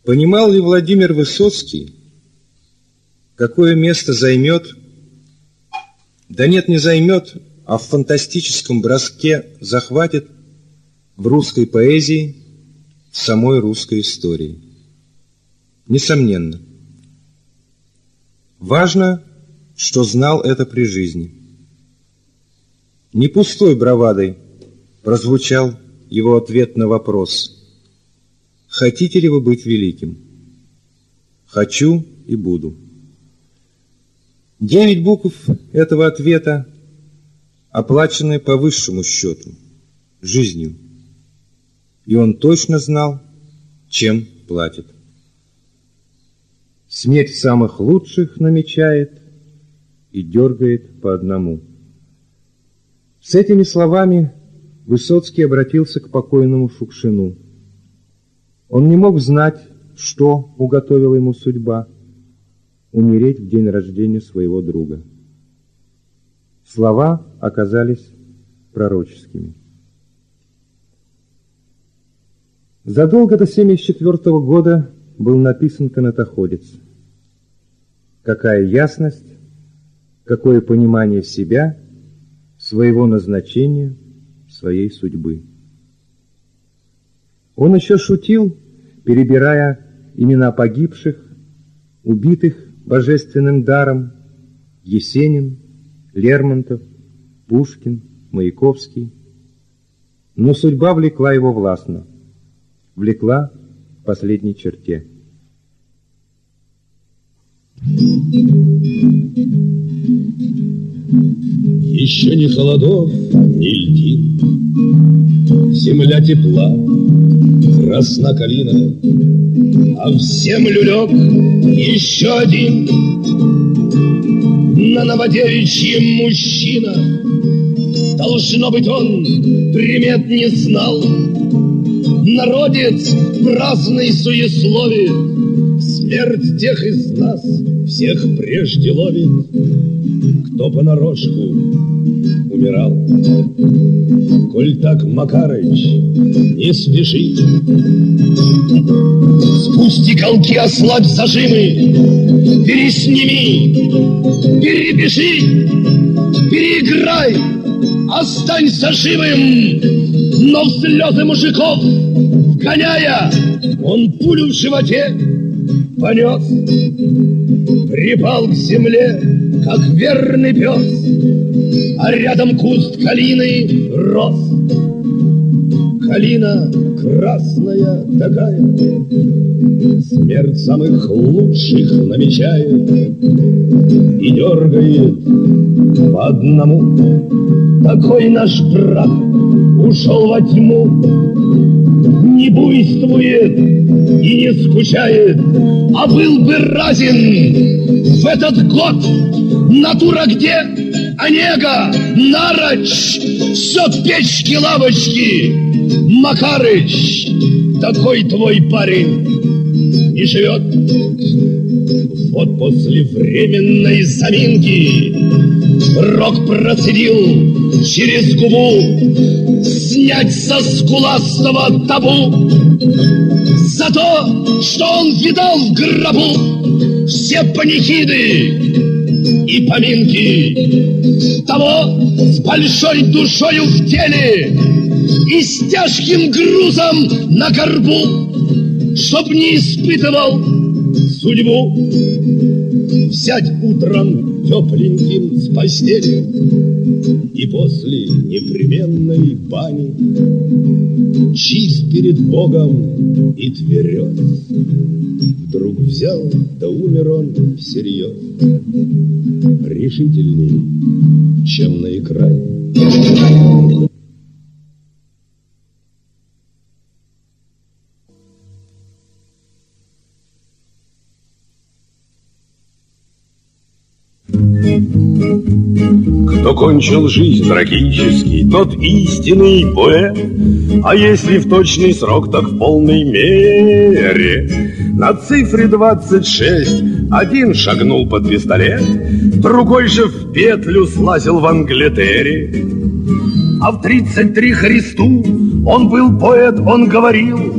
Понимал ли Владимир Высоцкий, какое место займет, да нет, не займет, а в фантастическом броске захватит в русской поэзии, в самой русской истории? Несомненно. Важно, что знал это при жизни. Не пустой бравадой прозвучал его ответ на вопрос: «Хотите ли вы быть великим?» «Хочу и буду». 9 букв этого ответа оплачены по высшему счету – жизнью. И он точно знал, чем платит. Смерть самых лучших намечает и дергает по одному. С этими словами Высоцкий обратился к покойному Шукшину. Он не мог знать, что уготовила ему судьба — умереть в день рождения своего друга. Слова оказались пророческими. Задолго до 1974 года был написан «Канатоходец». Какая ясность, какое понимание себя, своего назначения, своей судьбы. Он еще шутил, перебирая имена погибших, убитых божественным даром: Есенин, Лермонтов, Пушкин, Маяковский. Но судьба влекла его властно, влекла к последней черте. Еще ни холодов, ни льдин, земля тепла, красна калина, а в землю лег еще один на Новодевичьем мужчина. Должно быть, он примет не знал, народец праздный суесловит, смерть тех из нас всех прежде ловит, кто понарошку умирал. Коль так, Макарыч, не спеши, спусти колки, ослабь зажимы, пересними, перепиши, переиграй, останься живым. Но в слезы мужиков вгоняя, он пулю в животе понес, припал к земле, как верный пес, а рядом куст калины рос. Калина красная такая, смерть самых лучших намечает и дергает по одному. Такой наш брат ушел во тьму, не буйствует и не скучает, а был бы разин в этот год. Натура где? Онега, Нарочь, все печки-лавочки. Макарыч, такой твой парень не живет. Вот после временной заминки Рок процедил через губу снять со скуластого табу за то, что он видал в гробу все панихиды и поминки того с большой душою в теле и с тяжким грузом на горбу, чтоб не испытывал судьбу взять утром тепленьким с постели и после непременной бани чист перед Богом и тверез. Вдруг взял, да умер он всерьез, решительней, чем на экране. Кто кончил жизнь трагически, тот истинный поэт. А если в точный срок, так в полной мере. На цифре 26 один шагнул под пистолет, другой же в петлю слазил в Англитере. А в 33 Христу он был поэт, он говорил: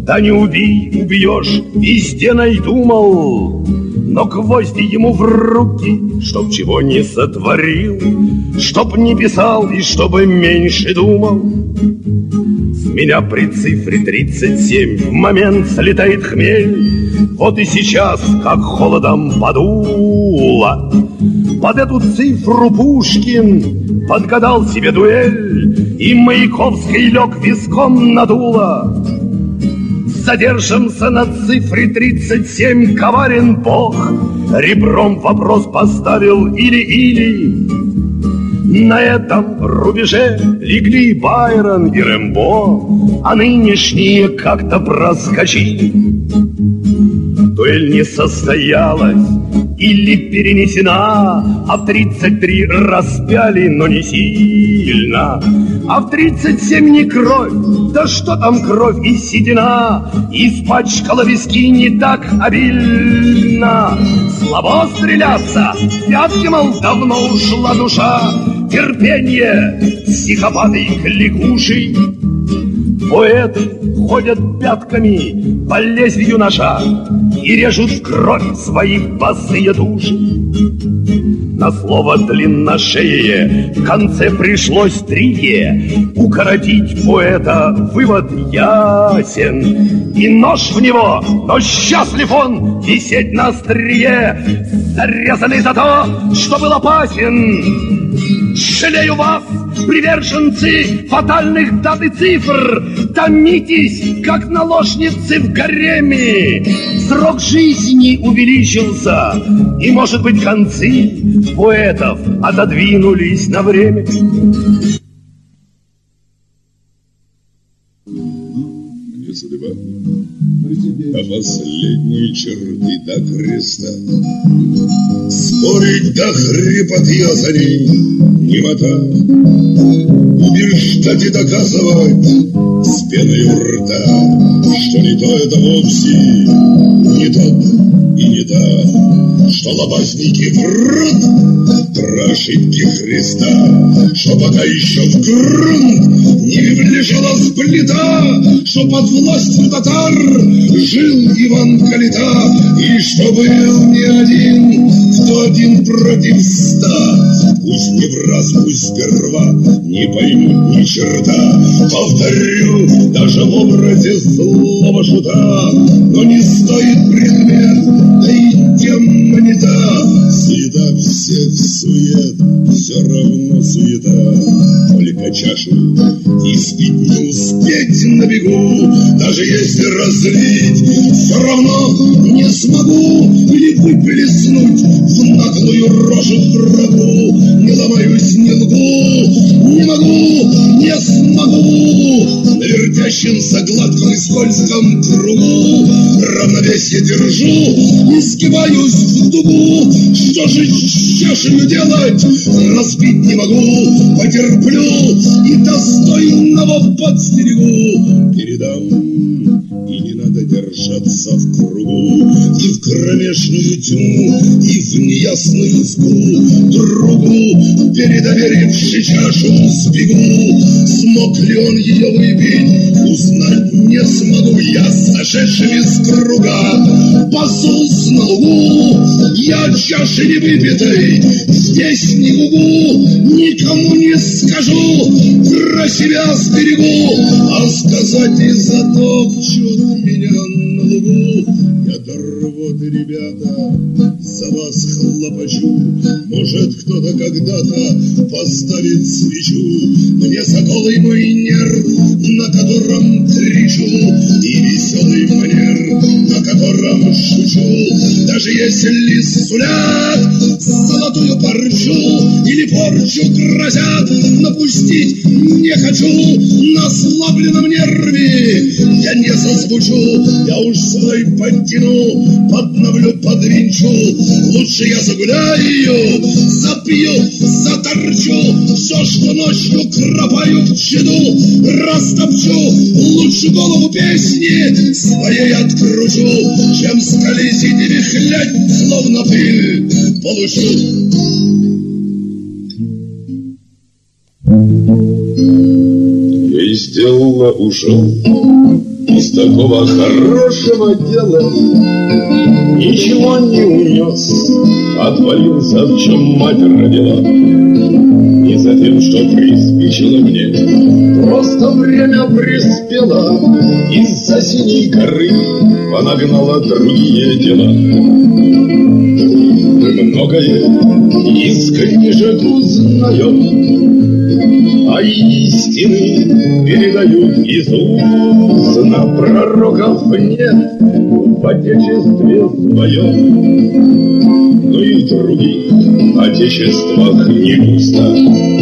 Да не убей, убьешь, везде найдумал. Но гвозди ему в руки, чтоб чего не сотворил, чтоб не писал и чтобы меньше думал. С меня при цифре 37 в момент слетает хмель. Вот и сейчас, как холодом подуло, под эту цифру Пушкин подгадал себе дуэль, и Маяковский лег виском на дуло. Задержимся на цифре 37, коварен Бог. Ребром вопрос поставил или-или. На этом рубеже легли Байрон и Рэмбо, а нынешние как-то проскочили. Дуэль не состоялась или перенесена, а в 33 распяли, но не сильно. А в 37 не кровь, да что там кровь и седина, испачкала виски не так обильно. Слабо стреляться, в пятки, мол, давно ушла душа. Терпение, психопаты и кликуши. Поэты ходят пятками по лезвию ножа и режут в кровь свои босые души. На слово длинношее в конце пришлось трие. Укоротить поэта вывод ясен. И нож в него, но счастлив он висеть на острие, зарезанный за то, что был опасен. Жалею вас, приверженцы фатальных дат и цифр. Томитесь, как наложницы в гареме. Срок жизни увеличился, и, может быть, концы поэтов отодвинулись на время. Месяца два, а последние черты до креста. Спорить до хрипоты о заре немота, убеждать и доказывать с пеной у рта, что не то это вовсе не тот и не та, что лобазники врут про ошибки Христа, что пока еще в грунт не влежалась плита, что под властью татар жил Иван Калита, и что был не один, кто один против 100. Пусть не в раз, пусть сперва не поймут ни черта. Повторю, даже в образе злого шута, но не стоит предмет, да и тем монета. Суета всех сует, все равно суета. Только чашу испить не успеть на бегу, даже если разлить, все равно не смогу. Или выплеснуть в наглую рожу врагу. Не ломаюсь, не лгу, не могу, не смогу. На вертящемся гладком и скользком кругу равновесие держу и сгибаюсь в дугу. Что же с чашею делать? Разбить не могу, потерплю и достойного подстерегу. Передам, и не надо держаться в кругу, и в кромешную тьму, и в неясную сгу. Другу, передоверивши чашу, сбегу. Смог ли он ее выпить, узнать не смогу. Я, сошедшим из круга, пасусь на лугу. Я чаши не выпитой здесь не гугу, никому не скажу, про себя сберегу, а сказать и затопчут меня на лугу. Я до рвоты, ребята, за вас хлопочу. Может, кто-то когда-то поставит свечу мне за голый мой нерв, на котором кричу, и веселый манер, на котором шучу. Даже если сулят золотую парчу или порчу грозят, напустить не хочу. На ослабленном нерве я не зазвучу, я уж свой подтяну, подновлю, подвинчу. Лучше я загуляю, запью, заторчу все, что ночью кропаю в чаду, растопчу. Лучше голову песни своей откручу, чем скользить и вихлять, словно пыль по лучу. Я сделала, ушел, из такого хорошего дела ничего не унес, отвалился, в чем мать родила. Не за тем, что приспичило мне, просто время приспело, из-за синей горы понагнала другие дела. Мы многое из книжек узнаем, а истины передают из уст. На пророков нет в отечестве своем, но и в других отечествах не густо.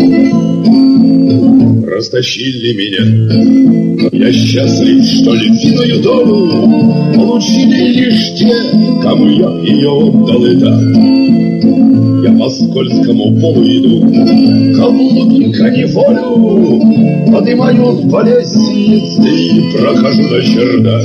Растащили меня, я счастлив, что львиную долю получили лишь те, кому я ее отдал и так. Я по скользкому полу иду, каблуки неволю, поднимаюсь по лестнице и прохожу на чердак.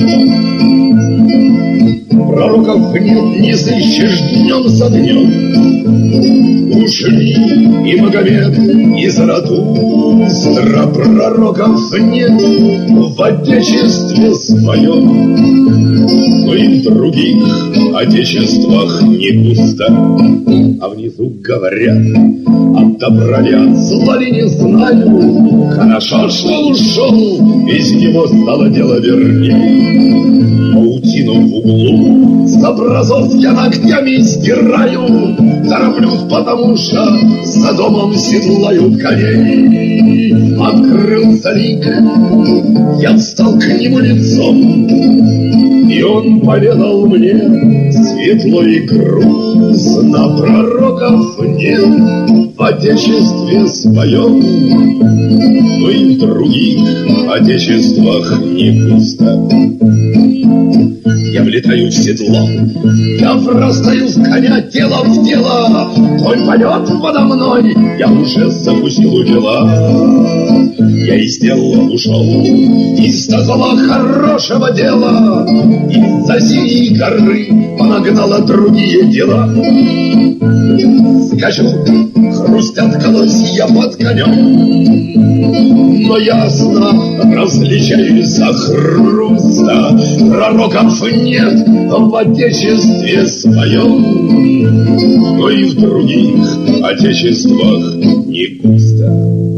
Пророков нет, не сыщешь днем за днем. Ушли и Магомед, и Заратустра. Пророков нет в отечестве своем, но и в других отечествах не густо. А внизу говорят, от добра ли, от зла ли, не знаю. Хорошо, что ушел, из него стало дело вернее. Паутину в углу с образов я ногтями стираю. Тороплюсь, потому что за домом седлают коней. Открылся лик, я встал к нему лицом, и он поведал мне светло и грустно. Пророков нет в отечестве своем, но и в других отечествах не густо. Я влетаю в седло, я врастаю с коня тело в тело. Конь полет подо мной, я уже запустил дела. Я из дела ушел, из такого хорошего дела, из-за синей горы понагнала другие дела. Скачу, хрустят колосья под конем, но ясно различаю из-за хруста. Пророков нет в отечестве своем, но и в других отечествах не густо.